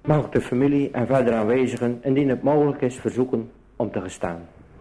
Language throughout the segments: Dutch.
Mag ik de familie en verder aanwezigen, indien het mogelijk is, verzoeken om te gestaan.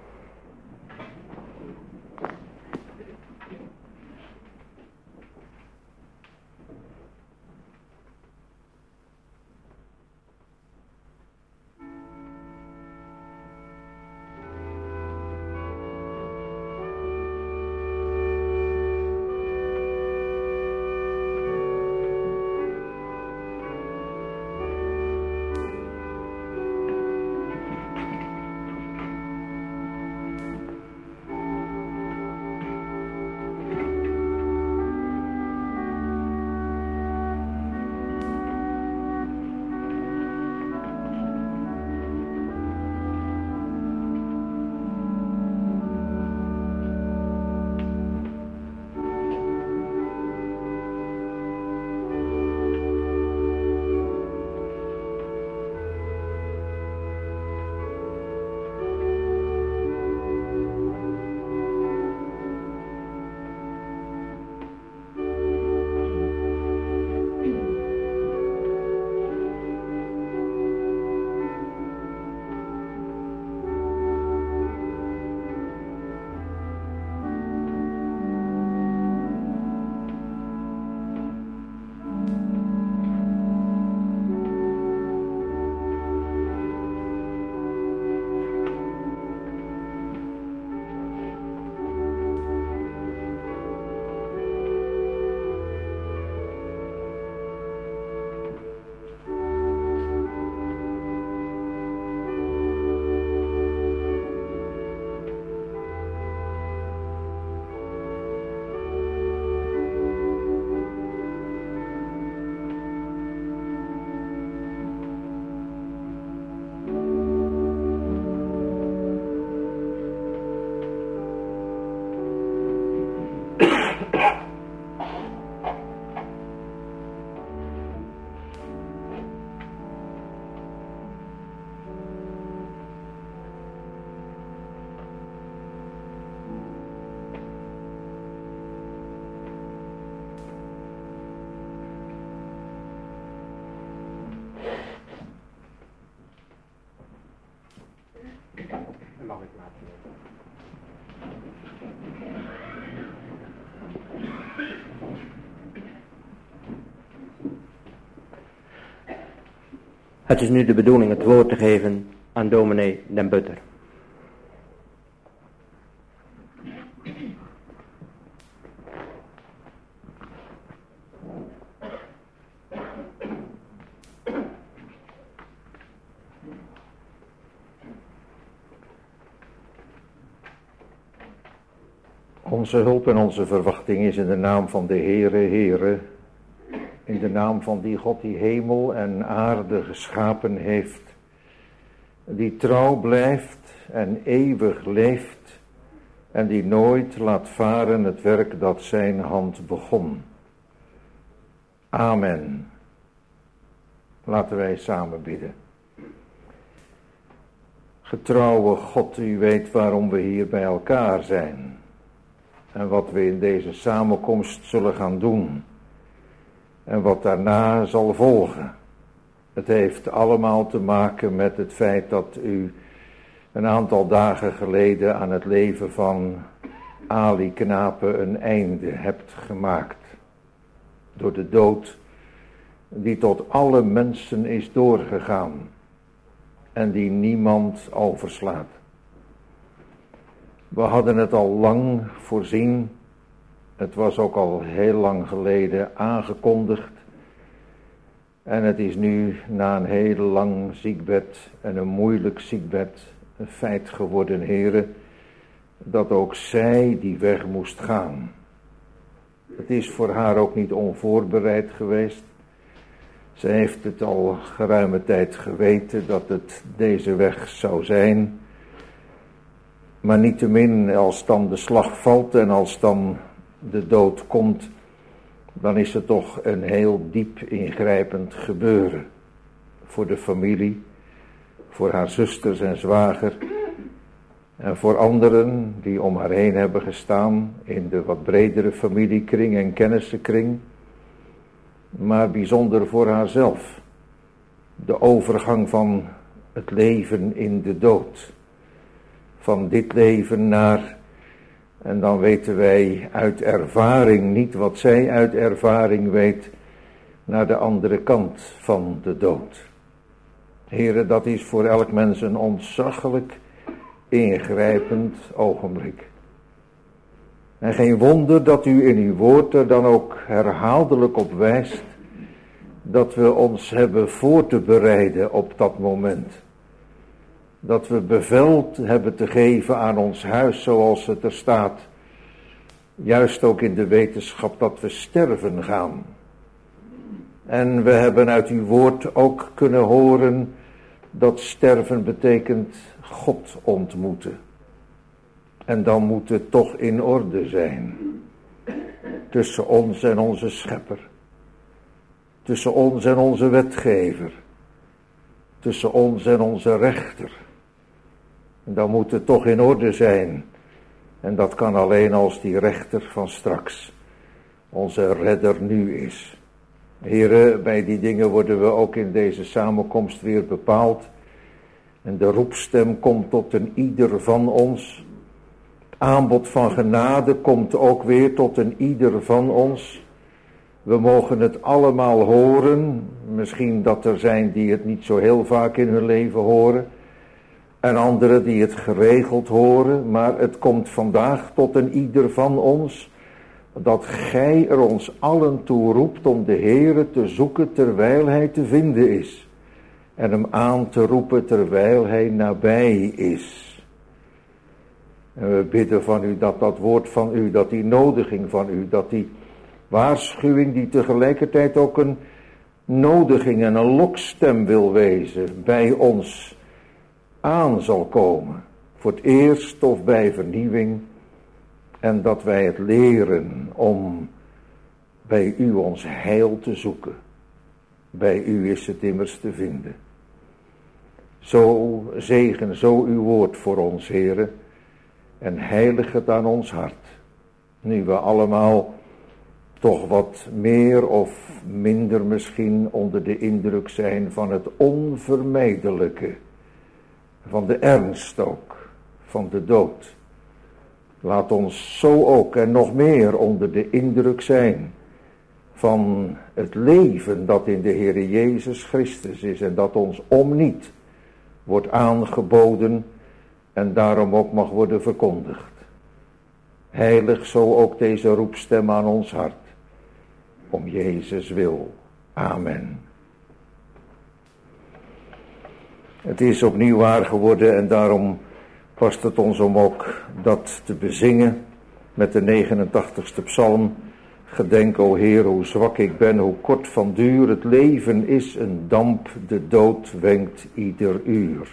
Mag ik laten. Het is nu de bedoeling het woord te geven aan dominee Den Butter. Onze hulp en onze verwachting is in de naam van de Heere, in de naam van die God die hemel en aarde geschapen heeft, die trouw blijft en eeuwig leeft en die nooit laat varen het werk dat zijn hand begon. Amen. Laten wij samen bidden. Getrouwe God, u weet waarom we hier bij elkaar zijn. En wat we in deze samenkomst zullen gaan doen. En wat daarna zal volgen. Het heeft allemaal te maken met het feit dat u een aantal dagen geleden aan het leven van Ali Knape een einde hebt gemaakt. Door de dood die tot alle mensen is doorgegaan. En die niemand overslaat. We hadden het al lang voorzien. Het was ook al heel lang geleden aangekondigd. En het is nu na een heel lang ziekbed en een moeilijk ziekbed een feit geworden, heren, dat ook zij die weg moest gaan. Het is voor haar ook niet onvoorbereid geweest. Ze heeft het al geruime tijd geweten dat het deze weg zou zijn. Maar niettemin, als dan de slag valt en als dan de dood komt, dan is het toch een heel diep ingrijpend gebeuren. Voor de familie, voor haar zusters en zwager en voor anderen die om haar heen hebben gestaan in de wat bredere familiekring en kennissenkring. Maar bijzonder voor haarzelf. de overgang van het leven in de dood. Van dit leven naar, en dan weten wij uit ervaring, niet wat zij uit ervaring weet, naar de andere kant van de dood. Heere, dat is voor elk mens een ontzaglijk ingrijpend ogenblik. En geen wonder dat u in uw woord er dan ook herhaaldelijk op wijst, dat we ons hebben voor te bereiden op dat moment. Dat we bevel hebben te geven aan ons huis zoals het er staat. Juist ook in de wetenschap dat we sterven gaan. En we hebben uit uw woord ook kunnen horen dat sterven betekent God ontmoeten. En dan moet het toch in orde zijn. Tussen ons en onze schepper. Tussen ons en onze wetgever. Tussen ons en onze rechter. En dan moet het toch in orde zijn. En dat kan alleen als die rechter van straks onze redder nu is. Heren, bij die dingen worden we ook in deze samenkomst weer bepaald. En de roepstem komt tot een ieder van ons. Het aanbod van genade komt ook weer tot een ieder van ons. We mogen het allemaal horen. Misschien dat er zijn die het niet zo heel vaak in hun leven horen. En anderen die het geregeld horen. Maar het komt vandaag tot een ieder van ons. Dat gij er ons allen toe roept om de Heere te zoeken terwijl hij te vinden is. En hem aan te roepen terwijl hij nabij is. En we bidden van u dat dat woord van u, dat die nodiging van u, dat die waarschuwing die tegelijkertijd ook een nodiging en een lokstem wil wezen, bij ons aan zal komen. Voor het eerst of bij vernieuwing. En dat wij het leren om bij u ons heil te zoeken. Bij u is het immers te vinden. Zo zegen, zo uw woord voor ons, Heere. En heilig het aan ons hart. Nu we allemaal toch wat meer of minder misschien onder de indruk zijn van het onvermijdelijke. Van de ernst ook, van de dood. Laat ons zo ook en nog meer onder de indruk zijn van het leven dat in de Heere Jezus Christus is en dat ons om niet wordt aangeboden en daarom ook mag worden verkondigd. Heilig zo ook deze roepstem aan ons hart, om Jezus wil. Amen. Het is opnieuw waar geworden en daarom past het ons om ook dat te bezingen met de 89ste psalm. Gedenk, o Heer, hoe zwak ik ben, hoe kort van duur. Het leven is een damp, de dood wenkt ieder uur.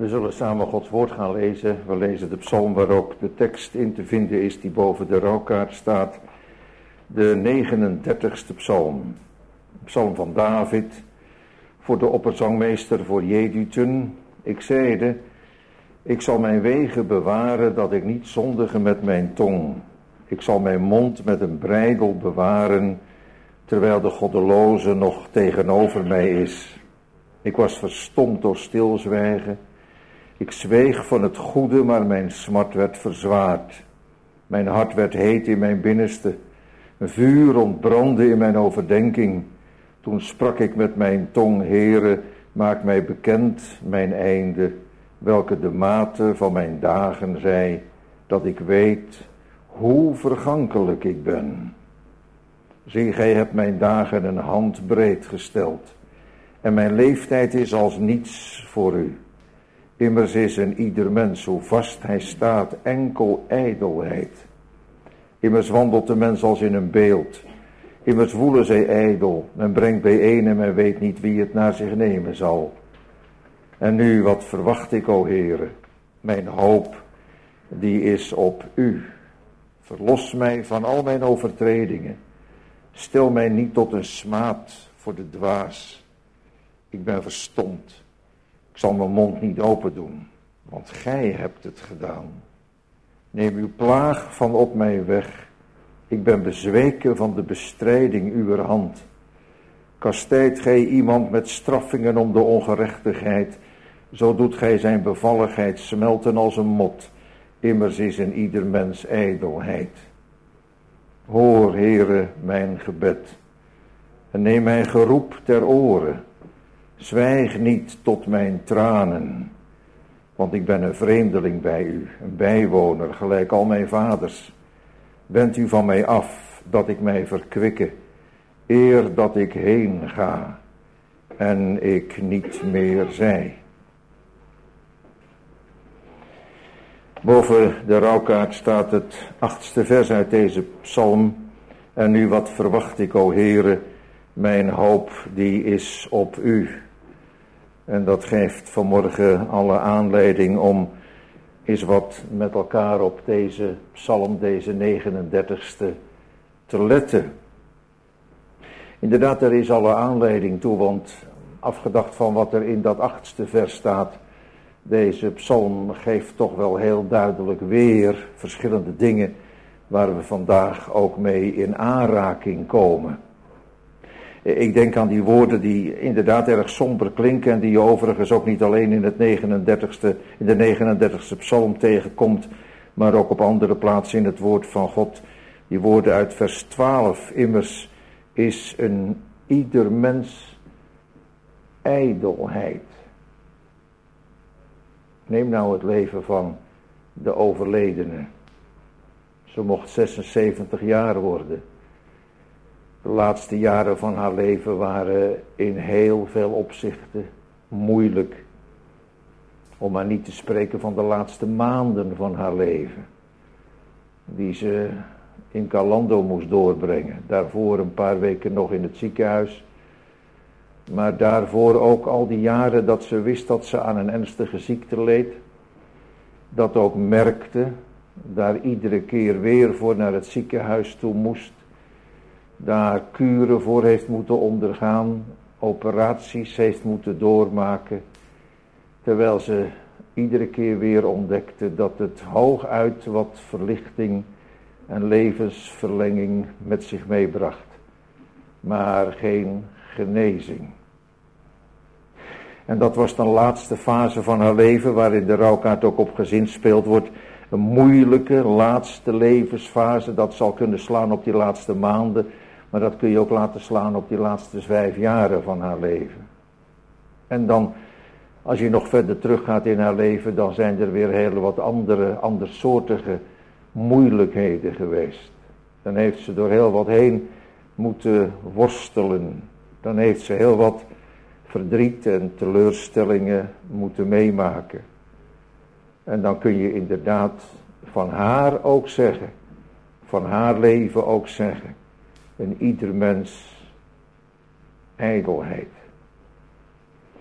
We zullen samen Gods woord gaan lezen. We lezen de psalm waar ook de tekst in te vinden is die boven de rouwkaart staat. De 39ste psalm. Psalm van David. Voor de opperzangmeester, voor Jedutun. Ik zeide, ik zal mijn wegen bewaren dat ik niet zondige met mijn tong. Ik zal mijn mond met een breidel bewaren, terwijl de goddeloze nog tegenover mij is. Ik was verstomd door stilzwijgen. Ik zweeg van het goede, maar mijn smart werd verzwaard. Mijn hart werd heet in mijn binnenste. Een vuur ontbrandde in mijn overdenking. Toen sprak ik met mijn tong, Heere, maak mij bekend mijn einde, welke de mate van mijn dagen zij, dat ik weet hoe vergankelijk ik ben. Zie, gij hebt mijn dagen een handbreed gesteld, en mijn leeftijd is als niets voor u. Immers is in ieder mens, hoe vast hij staat, enkel ijdelheid. Immers wandelt de mens als in een beeld. Immers woelen zij ijdel. Men brengt bijeen en men weet niet wie het naar zich nemen zal. En nu, wat verwacht ik, o Heere? Mijn hoop, die is op u. Verlos mij van al mijn overtredingen. Stel mij niet tot een smaad voor de dwaas. Ik ben verstomd. Ik zal mijn mond niet open doen, want gij hebt het gedaan. Neem uw plaag van op mij weg. Ik ben bezweken van de bestrijding uwer hand. Kastijdt gij iemand met straffingen om de ongerechtigheid, zo doet gij zijn bevalligheid smelten als een mot. Immers is in ieder mens ijdelheid. Hoor, Heere, mijn gebed, en neem mijn geroep ter oren. Zwijg niet tot mijn tranen, want ik ben een vreemdeling bij u, een bijwoner, gelijk al mijn vaders. Wend u van mij af, dat ik mij verkwikke, eer dat ik heen ga en ik niet meer zij. Boven de rouwkaart staat het 8e vers uit deze psalm. En nu, wat verwacht ik, o Heere, mijn hoop die is op u. En dat geeft vanmorgen alle aanleiding om eens wat met elkaar op deze psalm, deze 39ste, te letten. Inderdaad, er is alle aanleiding toe, want afgedacht van wat er in dat 8e vers staat, deze psalm geeft toch wel heel duidelijk weer verschillende dingen waar we vandaag ook mee in aanraking komen. Ik denk aan die woorden die inderdaad erg somber klinken en die je overigens ook niet alleen in de 39ste psalm tegenkomt, maar ook op andere plaatsen in het woord van God. Die woorden uit vers 12, immers is een ieder mens ijdelheid. Neem nou het leven van de overledene. Ze mocht 76 jaar worden. De laatste jaren van haar leven waren in heel veel opzichten moeilijk. Om maar niet te spreken van de laatste maanden van haar leven. Die ze in Calando moest doorbrengen. Daarvoor een paar weken nog in het ziekenhuis. Maar daarvoor ook al die jaren dat ze wist dat ze aan een ernstige ziekte leed. Dat ook merkte. Daar iedere keer weer voor naar het ziekenhuis toe moest. Daar kuren voor heeft moeten ondergaan. Operaties heeft moeten doormaken. Terwijl ze iedere keer weer ontdekte dat het hooguit wat verlichting en levensverlenging met zich meebracht. Maar geen genezing. En dat was de laatste fase van haar leven, waarin de rouwkaart ook op gezinspeeld wordt. Een moeilijke laatste levensfase, dat zal kunnen slaan op die laatste maanden, maar dat kun je ook laten slaan op die laatste 5 jaren van haar leven. En dan, als je nog verder teruggaat in haar leven, dan zijn er weer heel wat andersoortige moeilijkheden geweest. Dan heeft ze door heel wat heen moeten worstelen. Dan heeft ze heel wat verdriet en teleurstellingen moeten meemaken. En dan kun je inderdaad van haar ook zeggen, van haar leven ook zeggen, in ieder mens ijdelheid.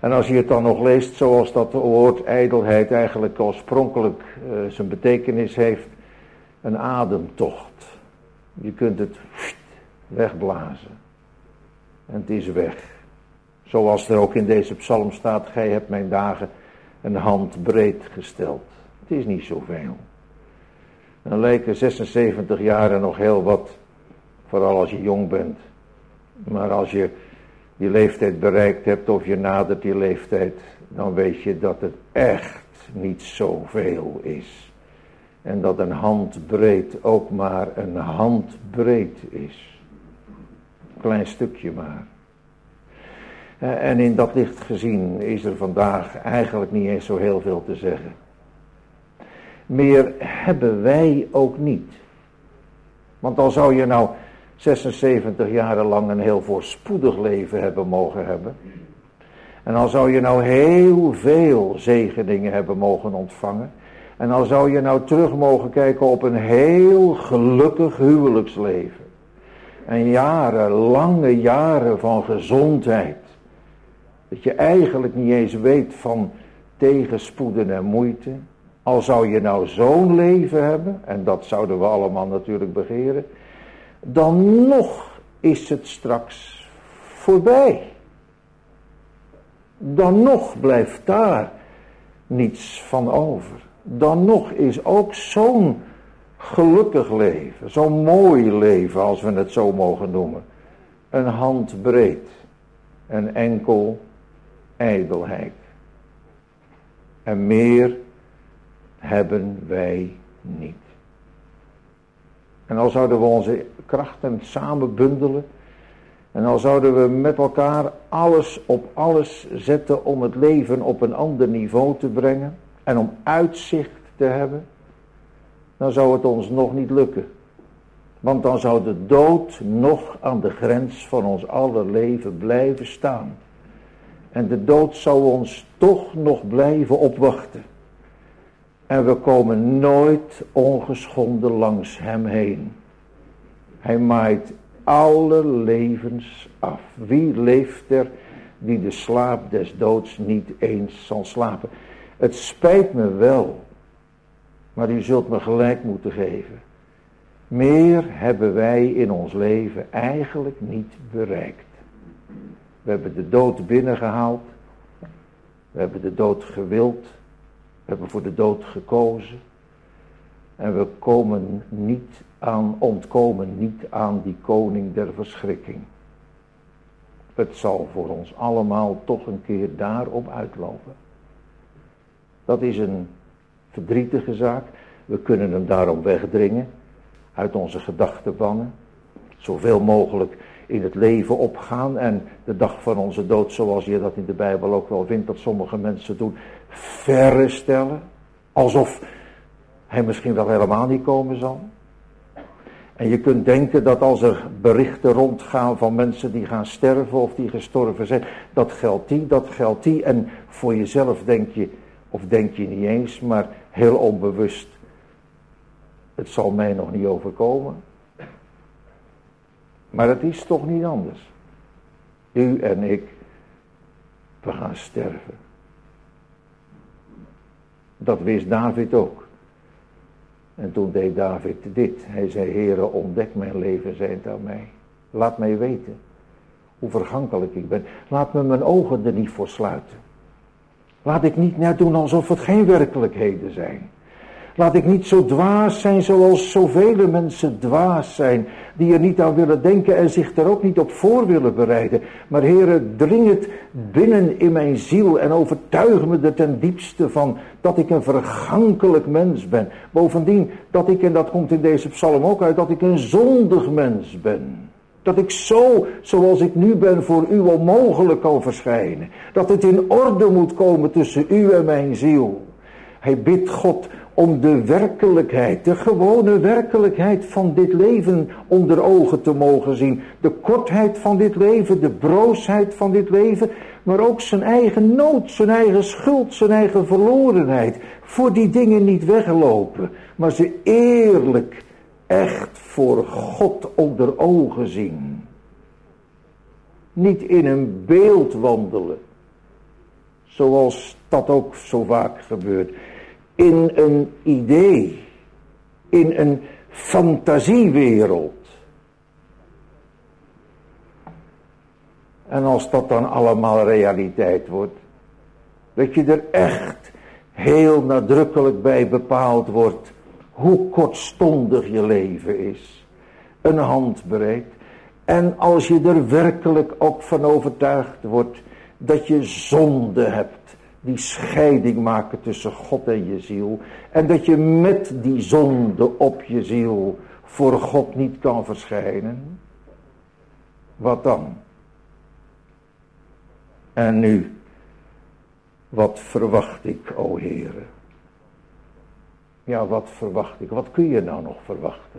En als je het dan nog leest zoals dat woord ijdelheid eigenlijk oorspronkelijk zijn betekenis heeft, een ademtocht. Je kunt het wegblazen. En het is weg. Zoals er ook in deze psalm staat, gij hebt mijn dagen een handbreed gesteld. Het is niet zoveel. Dan lijken 76 jaren nog heel wat, vooral als je jong bent. Maar als je die leeftijd bereikt hebt of je nadert die leeftijd, dan weet je dat het echt niet zoveel is. En dat een handbreed ook maar een handbreed is. Een klein stukje maar. En in dat licht gezien is er vandaag eigenlijk niet eens zo heel veel te zeggen. Meer hebben wij ook niet. Want al zou je nou 76 jaren lang een heel voorspoedig leven hebben mogen hebben. En al zou je nou heel veel zegeningen hebben mogen ontvangen. En al zou je nou terug mogen kijken op een heel gelukkig huwelijksleven. En jaren, lange jaren van gezondheid. Dat je eigenlijk niet eens weet van tegenspoeden en moeite. Al zou je nou zo'n leven hebben, en dat zouden we allemaal natuurlijk begeren, dan nog is het straks voorbij. Dan nog blijft daar niets van over. Dan nog is ook zo'n gelukkig leven, zo'n mooi leven als we het zo mogen noemen, een handbreed, een enkel ijdelheid. En meer hebben wij niet. En al zouden we onze krachten samen bundelen, en al zouden we met elkaar alles op alles zetten om het leven op een ander niveau te brengen en om uitzicht te hebben, dan zou het ons nog niet lukken. Want dan zou de dood nog aan de grens van ons aller leven blijven staan. En de dood zou ons toch nog blijven opwachten. En we komen nooit ongeschonden langs hem heen. Hij maait alle levens af. Wie leeft er die de slaap des doods niet eens zal slapen? Het spijt me wel, maar u zult me gelijk moeten geven. Meer hebben wij in ons leven eigenlijk niet bereikt. We hebben de dood binnengehaald. We hebben de dood gewild. We hebben voor de dood gekozen. En we ontkomen niet aan die koning der verschrikking. Het zal voor ons allemaal toch een keer daarop uitlopen. Dat is een verdrietige zaak. We kunnen hem daarom wegdringen. Uit onze gedachtenbannen. Zoveel mogelijk in het leven opgaan. En de dag van onze dood, zoals je dat in de Bijbel ook wel vindt, dat sommige mensen doen, verre stellen. Alsof hij misschien wel helemaal niet komen zal. En je kunt denken dat als er berichten rondgaan van mensen die gaan sterven of die gestorven zijn, dat geldt die. En voor jezelf denk je, of denk je niet eens, maar heel onbewust, het zal mij nog niet overkomen. Maar het is toch niet anders. U en ik, we gaan sterven. Dat wist David ook. En toen deed David dit. Hij zei, Heere, ontdek mijn levenseind aan mij. Laat mij weten hoe vergankelijk ik ben. Laat me mijn ogen er niet voor sluiten. Laat ik niet net doen alsof het geen werkelijkheden zijn. Laat ik niet zo dwaas zijn zoals zoveel mensen dwaas zijn, die er niet aan willen denken en zich er ook niet op voor willen bereiden. Maar Heere, dring het binnen in mijn ziel en overtuig me er ten diepste van dat ik een vergankelijk mens ben. Bovendien dat ik, en dat komt in deze psalm ook uit, dat ik een zondig mens ben. Dat ik zo, zoals ik nu ben, voor u onmogelijk kan verschijnen. Dat het in orde moet komen tussen u en mijn ziel. Hij bidt God om de werkelijkheid, de gewone werkelijkheid van dit leven onder ogen te mogen zien. De kortheid van dit leven, de broosheid van dit leven, maar ook zijn eigen nood, zijn eigen schuld, zijn eigen verlorenheid. Voor die dingen niet weglopen, maar ze eerlijk, echt voor God onder ogen zien. Niet in een beeld wandelen, zoals dat ook zo vaak gebeurt, in een idee, in een fantasiewereld. En als dat dan allemaal realiteit wordt, dat je er echt heel nadrukkelijk bij bepaald wordt hoe kortstondig je leven is, een handbreed. En als je er werkelijk ook van overtuigd wordt dat je zonde hebt, die scheiding maken tussen God en je ziel, en dat je met die zonde op je ziel voor God niet kan verschijnen, wat dan? En nu, wat verwacht ik, o Heere? Ja, wat verwacht ik? Wat kun je nou nog verwachten?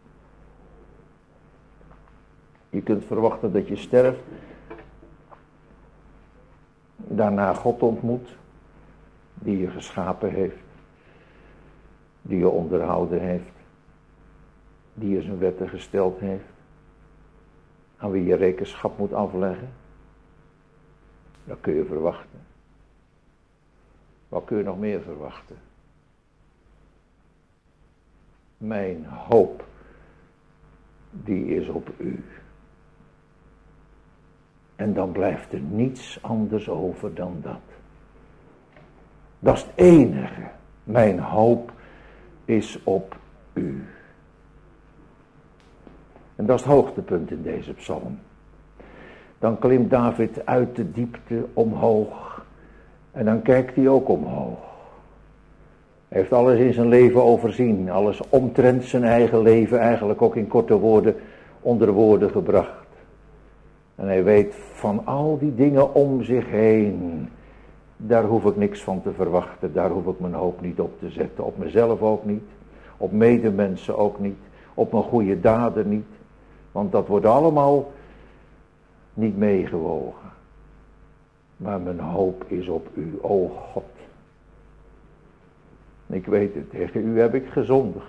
Je kunt verwachten dat je sterft, daarna God ontmoet, die je geschapen heeft, die je onderhouden heeft, die je zijn wetten gesteld heeft, aan wie je rekenschap moet afleggen. Dat kun je verwachten. Wat kun je nog meer verwachten? Mijn hoop, die is op u. En dan blijft er niets anders over dan dat. Dat is het enige. Mijn hoop is op u. En dat is het hoogtepunt in deze psalm. Dan klimt David uit de diepte omhoog. En dan kijkt hij ook omhoog. Hij heeft alles in zijn leven overzien. Alles omtrent zijn eigen leven eigenlijk ook in korte woorden onder woorden gebracht. En hij weet van al die dingen om zich heen. Daar hoef ik niks van te verwachten. Daar hoef ik mijn hoop niet op te zetten. Op mezelf ook niet. Op medemensen ook niet. Op mijn goede daden niet. Want dat wordt allemaal niet meegewogen. Maar mijn hoop is op u, o God. Ik weet het, tegen u heb ik gezondigd.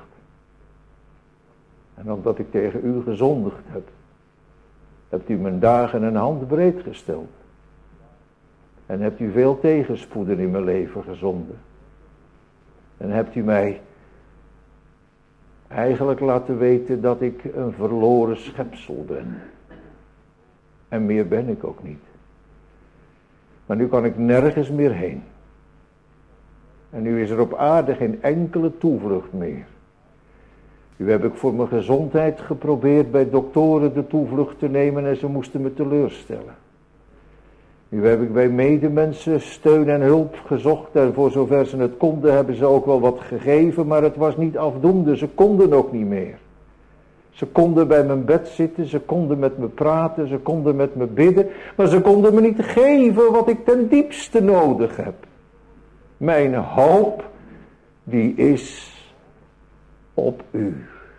En omdat ik tegen u gezondigd heb, hebt u mijn dagen een handbreed gesteld. En hebt u veel tegenspoeden in mijn leven gezonden. En hebt u mij eigenlijk laten weten dat ik een verloren schepsel ben. En meer ben ik ook niet. Maar nu kan ik nergens meer heen. En nu is er op aarde geen enkele toevlucht meer. Nu heb ik voor mijn gezondheid geprobeerd bij doktoren de toevlucht te nemen en ze moesten me teleurstellen. Nu heb ik bij medemensen steun en hulp gezocht en voor zover ze het konden hebben ze ook wel wat gegeven, maar het was niet afdoende, ze konden ook niet meer. Ze konden bij mijn bed zitten, ze konden met me praten, ze konden met me bidden, maar ze konden me niet geven wat ik ten diepste nodig heb. Mijn hoop, die is op u.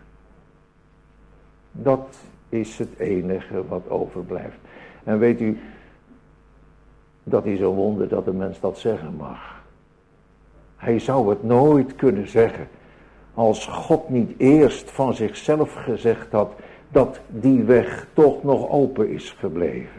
Dat is het enige wat overblijft. En weet u, dat is een wonder dat een mens dat zeggen mag. Hij zou het nooit kunnen zeggen als God niet eerst van zichzelf gezegd had dat die weg toch nog open is gebleven.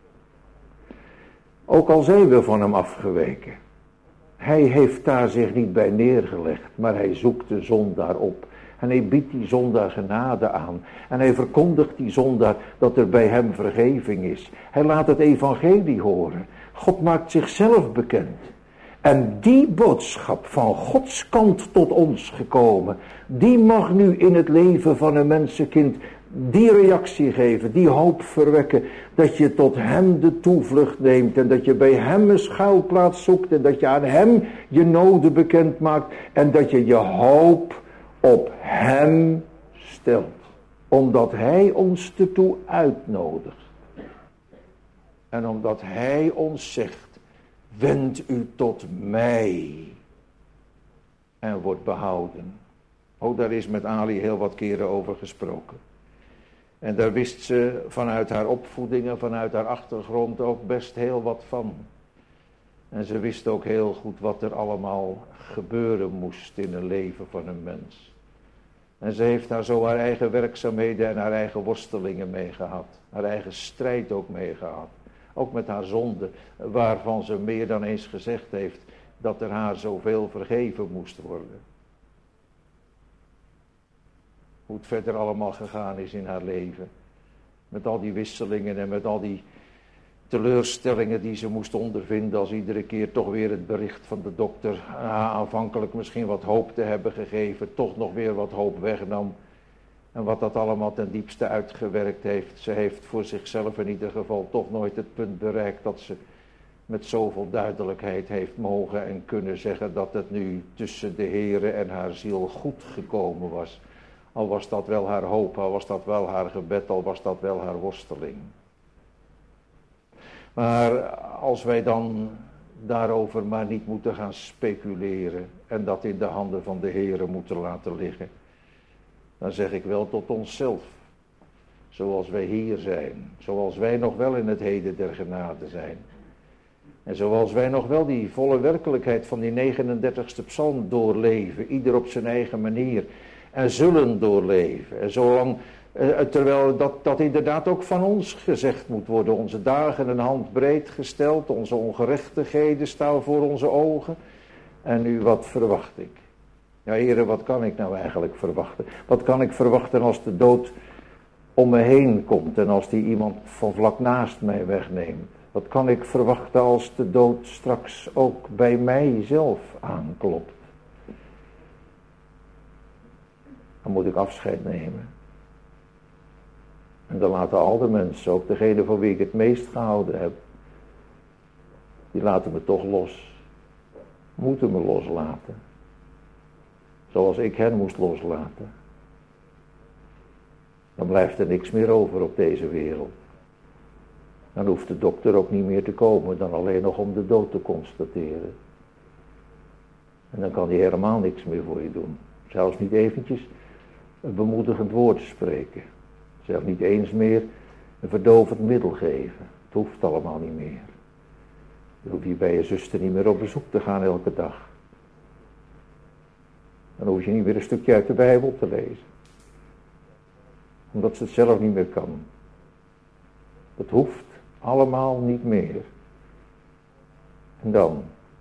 Ook al zijn we van hem afgeweken. Hij heeft daar zich niet bij neergelegd, maar hij zoekt de zondaar op. En hij biedt die zondaar genade aan. En hij verkondigt die zondaar dat er bij hem vergeving is. Hij laat het evangelie horen. God maakt zichzelf bekend. En die boodschap van Gods kant tot ons gekomen, die mag nu in het leven van een mensenkind die reactie geven, die hoop verwekken, dat je tot hem de toevlucht neemt en dat je bij hem een schuilplaats zoekt en dat je aan hem je noden bekend maakt en dat je je hoop op hem stelt, omdat hij ons ertoe uitnodigt en omdat hij ons zegt: wend u tot mij en wordt behouden. Oh, daar is met Ali heel wat keren over gesproken. En daar wist ze vanuit haar opvoeding en vanuit haar achtergrond ook best heel wat van. En ze wist ook heel goed wat er allemaal gebeuren moest in een leven van een mens. En ze heeft daar zo haar eigen werkzaamheden en haar eigen worstelingen mee gehad. Haar eigen strijd ook mee gehad. ook met haar zonde, waarvan ze meer dan eens gezegd heeft dat er haar zoveel vergeven moest worden. Hoe het verder allemaal gegaan is in haar leven. Met al die wisselingen en met al die teleurstellingen die ze moest ondervinden als iedere keer toch weer het bericht van de dokter aanvankelijk misschien wat hoop te hebben gegeven, toch nog weer wat hoop wegnam. En wat dat allemaal ten diepste uitgewerkt heeft. Ze heeft voor zichzelf in ieder geval toch nooit het punt bereikt dat ze met zoveel duidelijkheid heeft mogen en kunnen zeggen dat het nu tussen de Heere en haar ziel goed gekomen was. Al was dat wel haar hoop, al was dat wel haar gebed, al was dat wel haar worsteling. Maar als wij dan daarover maar niet moeten gaan speculeren en dat in de handen van de Heere moeten laten liggen, dan zeg ik wel tot onszelf, zoals wij hier zijn, zoals wij nog wel in het heden der genade zijn. En zoals wij nog wel die volle werkelijkheid van die 39ste psalm doorleven, ieder op zijn eigen manier, en zullen doorleven. En zolang, terwijl dat inderdaad ook van ons gezegd moet worden, onze dagen een hand breed gesteld, onze ongerechtigheden staan voor onze ogen. En nu, wat verwacht ik? Ja, heren, wat kan ik nou eigenlijk verwachten? Wat kan ik verwachten als de dood om me heen komt en als die iemand van vlak naast mij wegneemt? Wat kan ik verwachten als de dood straks ook bij mijzelf aanklopt? Dan moet ik afscheid nemen. En dan laten al de mensen, ook degene van wie ik het meest gehouden heb, die laten me toch los. Moeten me loslaten. Zoals ik hen moest loslaten. Dan blijft er niks meer over op deze wereld. Dan hoeft de dokter ook niet meer te komen dan alleen nog om de dood te constateren. En dan kan hij helemaal niks meer voor je doen. Zelfs niet eventjes een bemoedigend woord spreken. Zelfs niet eens meer een verdovend middel geven. Het hoeft allemaal niet meer. Dan hoef je bij je zuster niet meer op bezoek te gaan elke dag. Dan hoef je niet meer een stukje uit de Bijbel te lezen. Omdat ze het zelf niet meer kan. Dat hoeft allemaal niet meer. En dan,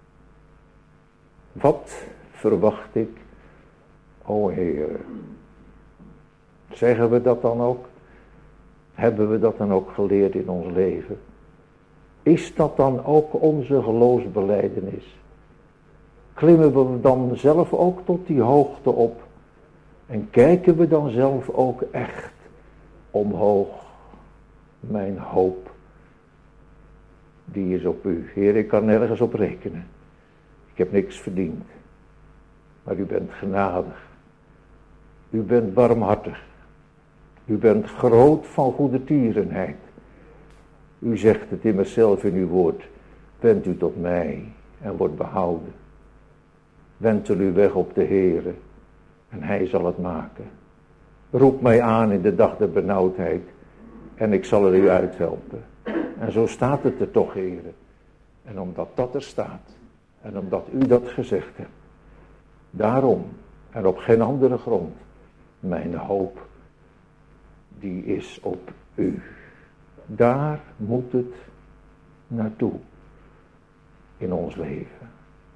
wat verwacht ik, o Heer? Zeggen we dat dan ook? Hebben we dat dan ook geleerd in ons leven? Is dat dan ook onze geloofsbelijdenis? Klimmen we dan zelf ook tot die hoogte op? En kijken we dan zelf ook echt omhoog? Mijn hoop, die is op u. Heer, ik kan nergens op rekenen. Ik heb niks verdiend. Maar u bent genadig. U bent barmhartig. U bent groot van goede tierenheid. U zegt het immers zelf in uw woord. Wend u tot mij en word behouden. Wentel uw weg op de Heere en hij zal het maken. Roep mij aan in de dag der benauwdheid en ik zal er u uithelpen. En zo staat het er toch, Heere. En omdat dat er staat en omdat u dat gezegd hebt, daarom en op geen andere grond, mijn hoop, die is op u. Daar moet het naartoe in ons leven.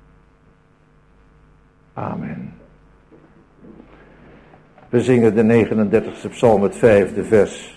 Amen. We zingen de 39e psalm, het 5e vers.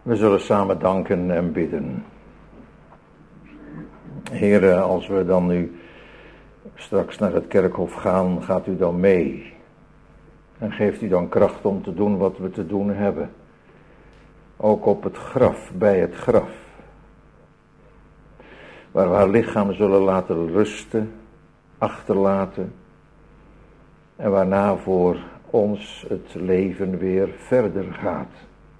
We zullen samen danken en bidden. Heere, als we dan nu straks naar het kerkhof gaan, gaat u dan mee. En geeft u dan kracht om te doen wat we te doen hebben. Ook op het graf, bij het graf. Waar we haar lichaam zullen laten rusten, achterlaten. En waarna voor ons het leven weer verder gaat.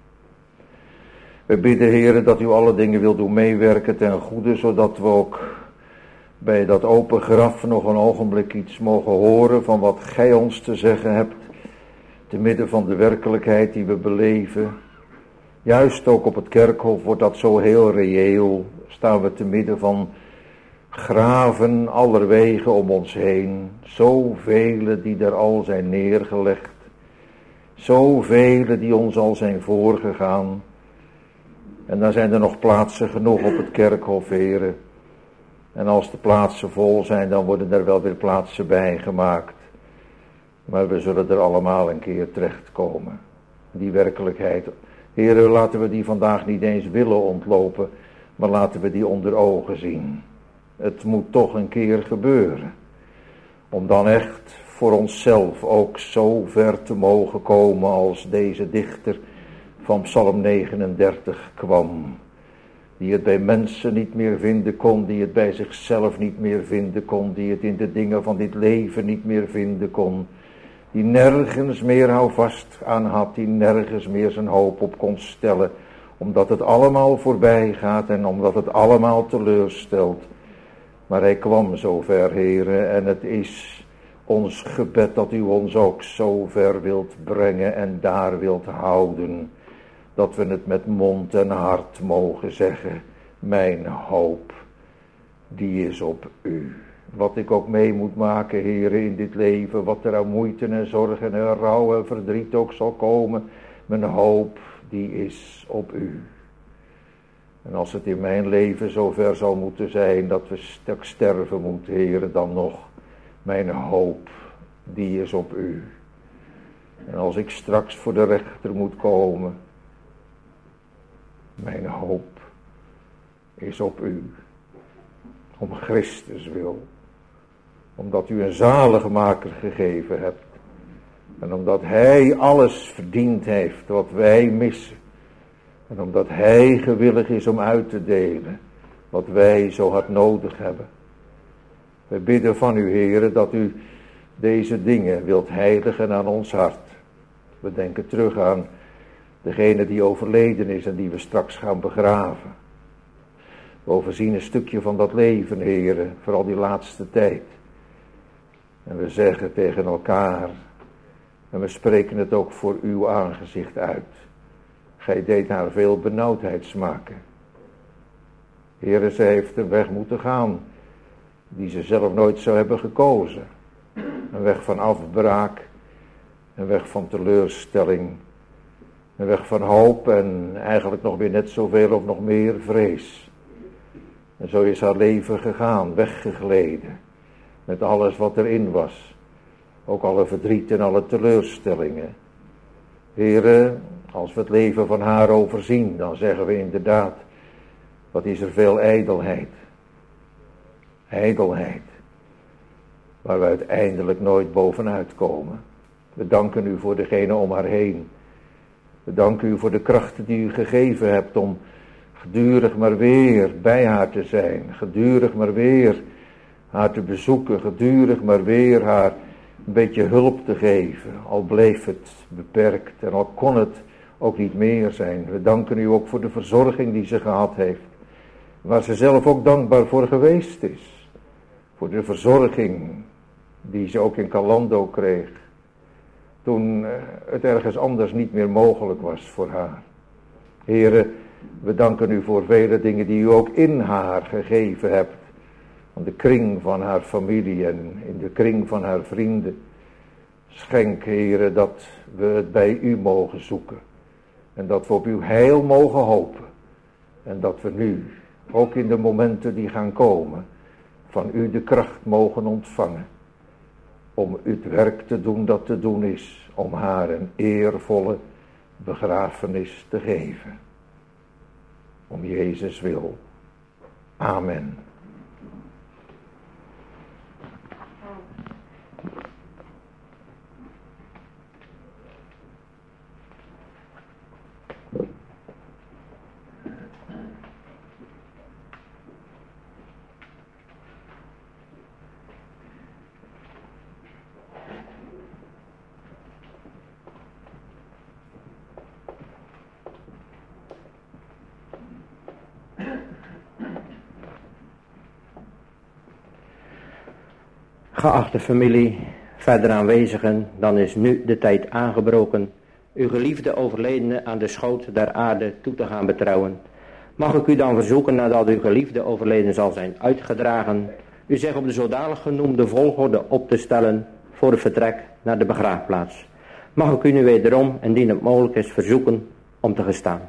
We bidden, Heere, dat u alle dingen wilt doen meewerken ten goede, zodat we ook bij dat open graf nog een ogenblik iets mogen horen van wat gij ons te zeggen hebt, te midden van de werkelijkheid die we beleven. Juist ook op het kerkhof wordt dat zo heel reëel, staan we te midden van graven allerwege om ons heen, zoveel die er al zijn neergelegd, zoveel die ons al zijn voorgegaan. En dan zijn er nog plaatsen genoeg op het kerkhof, Heere. En als de plaatsen vol zijn, dan worden er wel weer plaatsen bijgemaakt. Maar we zullen er allemaal een keer terechtkomen. Die werkelijkheid. Heere, laten we die vandaag niet eens willen ontlopen, maar laten we die onder ogen zien. Het moet toch een keer gebeuren. Om dan echt voor onszelf ook zo ver te mogen komen als deze dichter van Psalm 39 kwam. Die het bij mensen niet meer vinden kon, die het bij zichzelf niet meer vinden kon, die het in de dingen van dit leven niet meer vinden kon. Die nergens meer houvast aan had, die nergens meer zijn hoop op kon stellen. Omdat het allemaal voorbij gaat en omdat het allemaal teleurstelt. Maar hij kwam zover, Heere, en het is ons gebed dat u ons ook zo ver wilt brengen en daar wilt houden. Dat we het met mond en hart mogen zeggen, mijn hoop, die is op u. Wat ik ook mee moet maken, Heere, in dit leven, wat er aan moeite en zorgen en rouw en verdriet ook zal komen, mijn hoop, die is op u. En als het in mijn leven zover zal moeten zijn dat we sterven moeten, Heere, dan nog, mijn hoop, die is op u. En als ik straks voor de rechter moet komen, mijn hoop is op u. Om Christus wil. Omdat u een zaligmaker gegeven hebt. En omdat hij alles verdiend heeft wat wij missen. En omdat hij gewillig is om uit te delen wat wij zo hard nodig hebben. We bidden van u, Heere, dat u deze dingen wilt heiligen aan ons hart. We denken terug aan degene die overleden is en die we straks gaan begraven. We overzien een stukje van dat leven, Heere, vooral die laatste tijd. En we zeggen tegen elkaar, en we spreken het ook voor uw aangezicht uit. Gij deed haar veel benauwdheid smaken. Heere, ze heeft een weg moeten gaan, die ze zelf nooit zou hebben gekozen. Een weg van afbraak, een weg van teleurstelling, een weg van hoop en eigenlijk nog weer net zoveel of nog meer vrees. En zo is haar leven gegaan, weggegleden, met alles wat erin was. Ook alle verdriet en alle teleurstellingen. Heere, als we het leven van haar overzien, dan zeggen we inderdaad, wat is er veel ijdelheid. Ijdelheid, waar we uiteindelijk nooit bovenuit komen. We danken u voor degene om haar heen. We danken u voor de krachten die u gegeven hebt om gedurig maar weer bij haar te zijn. Gedurig maar weer haar te bezoeken. Gedurig maar weer haar een beetje hulp te geven. Al bleef het beperkt en al kon het ook niet meer zijn. We danken u ook voor de verzorging die ze gehad heeft. Waar ze zelf ook dankbaar voor geweest is. Voor de verzorging die ze ook in Calando kreeg. Toen het ergens anders niet meer mogelijk was voor haar. Heere, we danken u voor vele dingen die u ook in haar gegeven hebt. Van de kring van haar familie en in de kring van haar vrienden. Schenk, Heere, dat we het bij u mogen zoeken. En dat we op uw heil mogen hopen. En dat we nu, ook in de momenten die gaan komen, van u de kracht mogen ontvangen. Om het werk te doen dat te doen is. Om haar een eervolle begrafenis te geven. om Jezus wil. Amen. Geachte familie, verder aanwezigen, dan is nu de tijd aangebroken uw geliefde overledene aan de schoot der aarde toe te gaan betrouwen. Mag ik u dan verzoeken, nadat uw geliefde overleden zal zijn uitgedragen, u zich op de zodanig genoemde volgorde op te stellen voor het vertrek naar de begraafplaats. Mag ik u nu wederom, indien het mogelijk is, verzoeken om te gestaan.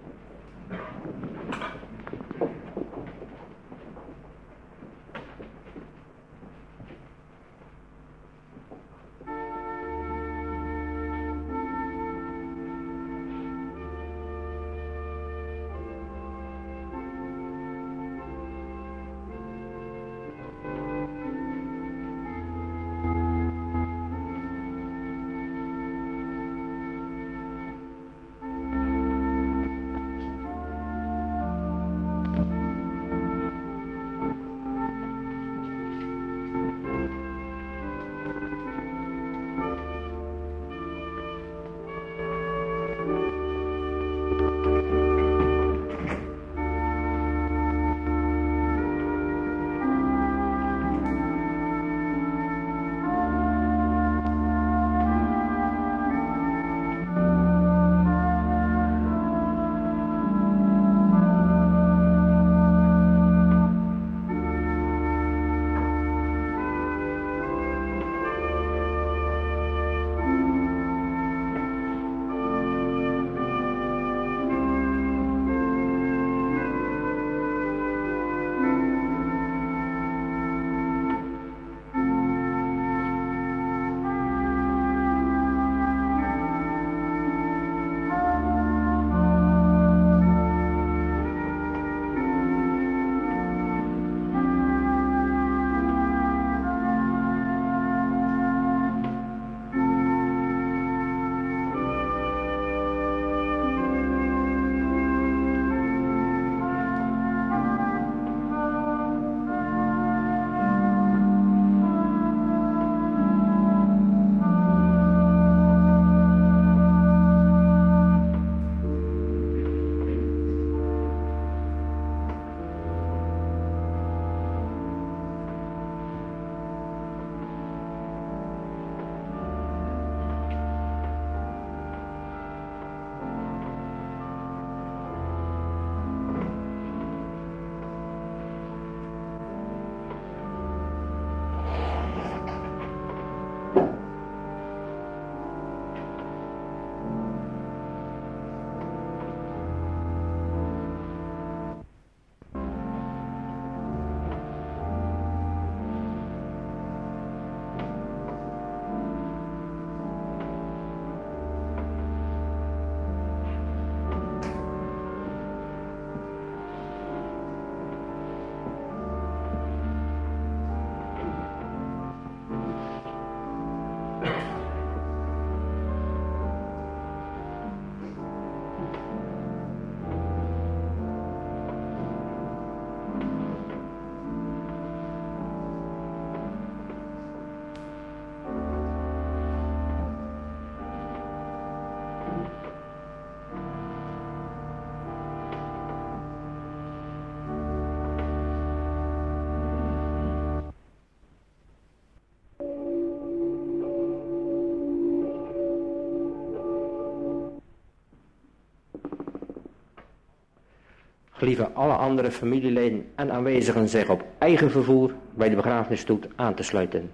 Gelieve alle andere familieleden en aanwezigen zich op eigen vervoer bij de begrafenisstoet aan te sluiten.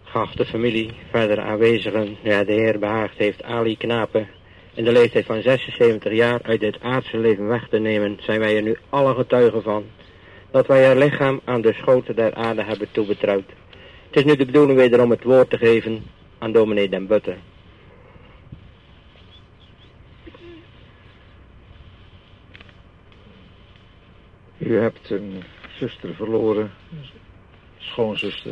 Geachte familie, verder aanwezigen, ja, de Heer behaagd heeft Ali Knapen in de leeftijd van 76 jaar uit dit aardse leven weg te nemen, zijn wij er nu alle getuigen van, dat wij haar lichaam aan de schoot der aarde hebben toebetrouwd. Het is nu de bedoeling wederom het woord te geven aan dominee Den Butte. U hebt een zuster verloren, schoonzuster.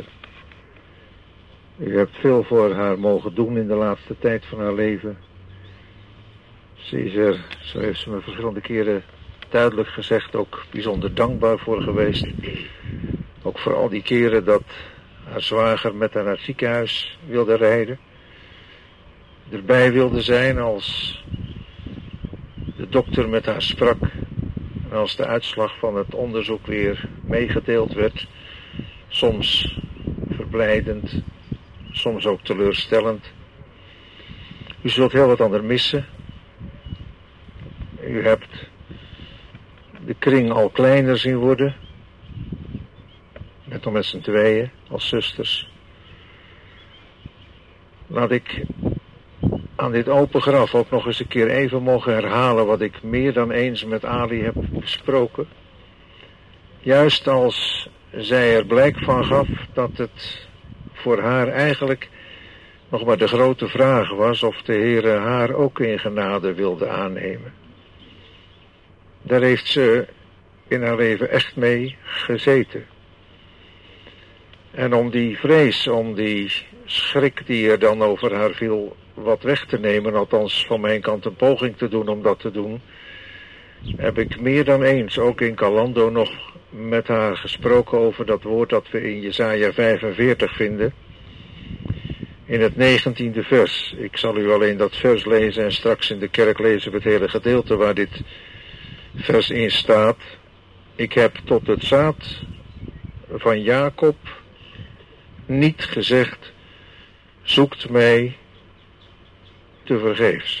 U hebt veel voor haar mogen doen in de laatste tijd van haar leven. Ze is er, zo heeft ze me verschillende keren duidelijk gezegd, ook bijzonder dankbaar voor geweest. Ook voor al die keren dat haar zwager met haar naar het ziekenhuis wilde rijden. Erbij wilde zijn als de dokter met haar sprak. En als de uitslag van het onderzoek weer meegedeeld werd. Soms verblijdend, soms ook teleurstellend. U zult heel wat aan haar missen. U hebt de kring al kleiner zien worden. Net al met z'n tweeën, als zusters. Laat ik aan dit open graf ook nog eens een keer even mogen herhalen wat ik meer dan eens met Ali heb besproken. Juist als zij er blijk van gaf dat het voor haar eigenlijk nog maar de grote vraag was of de Heere haar ook in genade wilde aannemen. Daar heeft ze in haar leven echt mee gezeten. En om die vrees, om die schrik die er dan over haar viel, wat weg te nemen, althans van mijn kant een poging te doen om dat te doen, heb ik meer dan eens, ook in Calando, nog met haar gesproken over dat woord dat we in Jesaja 45 vinden. In het 19e vers. Ik zal u alleen dat vers lezen en straks in de kerk lezen we het hele gedeelte waar dit vers in staat. Ik heb tot het zaad van Jacob niet gezegd, zoekt mij te vergeefs.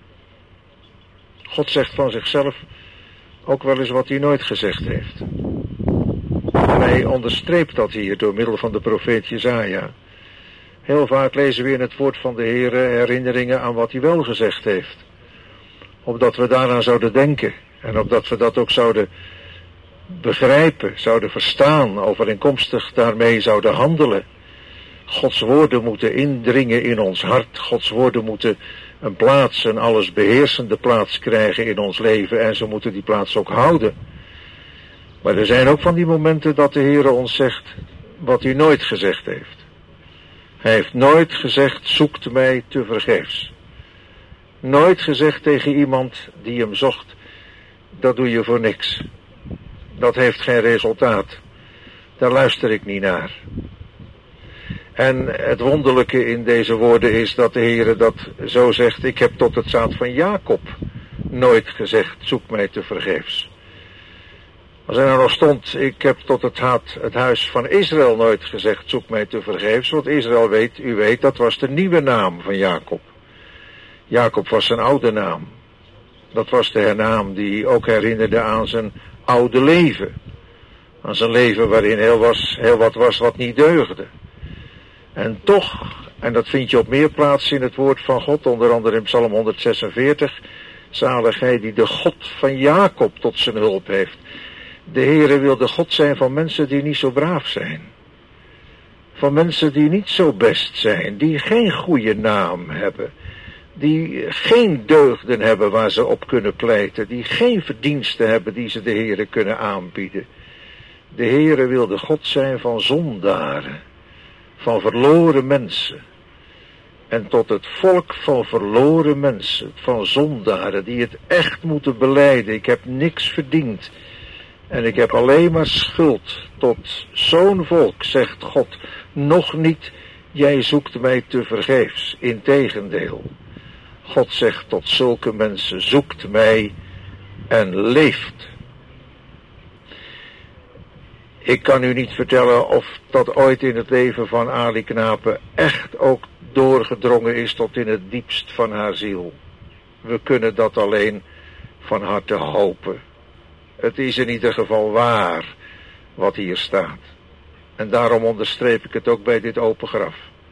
God zegt van zichzelf ook wel eens wat hij nooit gezegd heeft. En hij onderstreept dat hier door middel van de profeet Jesaja. Heel vaak lezen we in het woord van de Heere herinneringen aan wat hij wel gezegd heeft. Opdat we daaraan zouden denken en opdat we dat ook zouden begrijpen, zouden verstaan, overeenkomstig daarmee zouden handelen. Gods woorden moeten indringen in ons hart. Gods woorden moeten een plaats, een alles beheersende plaats krijgen in ons leven en ze moeten die plaats ook houden. Maar er zijn ook van die momenten dat de Heere ons zegt wat hij nooit gezegd heeft. Hij heeft nooit gezegd, zoekt mij te vergeefs. Nooit gezegd tegen iemand die hem zocht, dat doe je voor niks. Dat heeft geen resultaat. Daar luister ik niet naar. En het wonderlijke in deze woorden is dat de Heere dat zo zegt, ik heb tot het zaad van Jacob nooit gezegd, zoek mij te vergeefs. Als er nou nog stond, ik heb tot het huis van Israël nooit gezegd, zoek mij te vergeefs, want Israël weet, u weet, dat was de nieuwe naam van Jacob. Jacob was zijn oude naam. Dat was de naam die ook herinnerde aan zijn oude leven. Aan zijn leven waarin heel wat was wat niet deugde. En toch, en dat vind je op meer plaatsen in het woord van God, onder andere in Psalm 146, zalig hij die de God van Jacob tot zijn hulp heeft. De Heere wil de God zijn van mensen die niet zo braaf zijn. Van mensen die niet zo best zijn, die geen goede naam hebben. Die geen deugden hebben waar ze op kunnen pleiten, die geen verdiensten hebben die ze de Heere kunnen aanbieden. De Heere wil de God zijn van zondaren, van verloren mensen. En tot het volk van verloren mensen, van zondaren, die het echt moeten belijden. Ik heb niks verdiend en ik heb alleen maar schuld. Tot zo'n volk zegt God nog niet, jij zoekt mij te vergeefs. Integendeel. God zegt tot zulke mensen, zoekt mij en leeft. Ik kan u niet vertellen of dat ooit in het leven van Ali Knapen echt ook doorgedrongen is tot in het diepst van haar ziel. We kunnen dat alleen van harte hopen. Het is in ieder geval waar wat hier staat. En daarom onderstreep ik het ook bij dit open graf.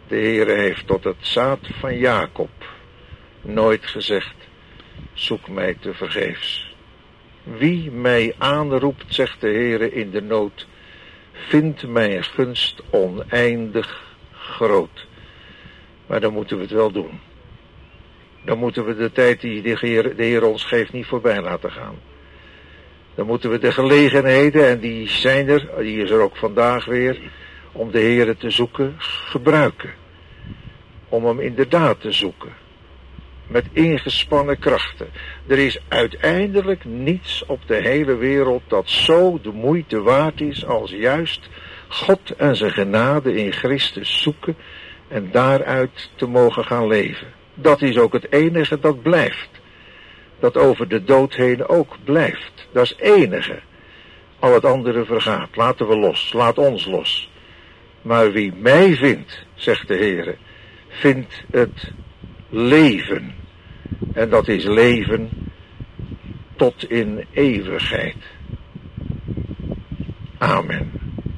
De Heere heeft tot het zaad van Jacob nooit gezegd, zoek mij te vergeefs. Wie mij aanroept, zegt de Heere in de nood, vindt mijn gunst oneindig groot. Maar dan moeten we het wel doen. Dan moeten we de tijd die de Heer ons geeft niet voorbij laten gaan. Dan moeten we de gelegenheden, en die zijn er, die is er ook vandaag weer, om de Heer te zoeken, gebruiken. Om hem inderdaad te zoeken. Met ingespannen krachten. Er is uiteindelijk niets op de hele wereld dat zo de moeite waard is als juist God en zijn genade in Christus zoeken en daaruit te mogen gaan leven. Dat is ook het enige dat blijft. Dat over de dood heen ook blijft. Dat is het enige. Al het andere vergaat. Laten we los. Laat ons los. Maar wie mij vindt, zegt de Heere, vindt het leven. En dat is leven tot in eeuwigheid. Amen.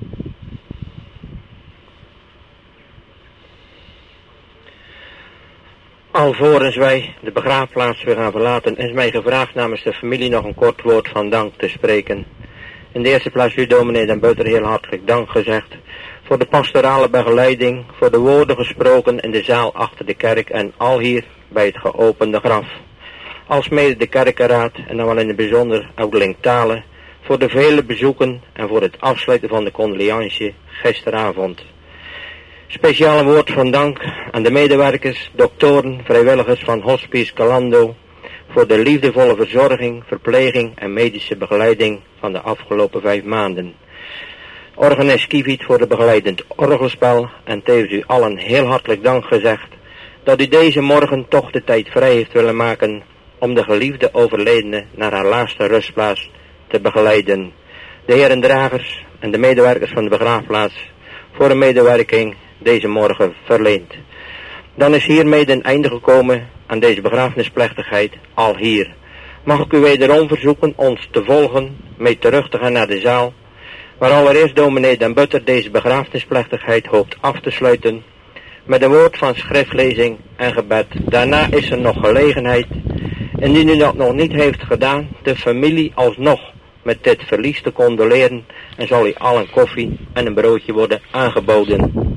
Alvorens wij de begraafplaats weer gaan verlaten, is mij gevraagd namens de familie nog een kort woord van dank te spreken. In de eerste plaats u, dominee Den Butter, heel hartelijk dank gezegd voor de pastorale begeleiding, voor de woorden gesproken in de zaal achter de kerk en al hier bij het geopende graf. Alsmede de kerkenraad en dan wel in het bijzonder Oudeling Talen voor de vele bezoeken en voor het afsluiten van de condoleantie gisteravond. Speciaal een woord van dank aan de medewerkers, doktoren, vrijwilligers van Hospice Calando voor de liefdevolle verzorging, verpleging en medische begeleiding van de afgelopen 5 maanden. Organist Kieviet voor de begeleidend orgelspel en tevens u allen heel hartelijk dank gezegd dat u deze morgen toch de tijd vrij heeft willen maken om de geliefde overledene naar haar laatste rustplaats te begeleiden. De heren dragers en de medewerkers van de begraafplaats voor een medewerking deze morgen verleend. Dan is hiermee een einde gekomen aan deze begrafenisplechtigheid al hier. Mag ik u wederom verzoeken ons te volgen, mee terug te gaan naar de zaal, waar allereerst dominee Den Butter deze begrafenisplechtigheid hoopt af te sluiten met een woord van schriftlezing en gebed. Daarna is er nog gelegenheid, indien u dat nog niet heeft gedaan, de familie alsnog met dit verlies te condoleren en zal u al een koffie en een broodje worden aangeboden.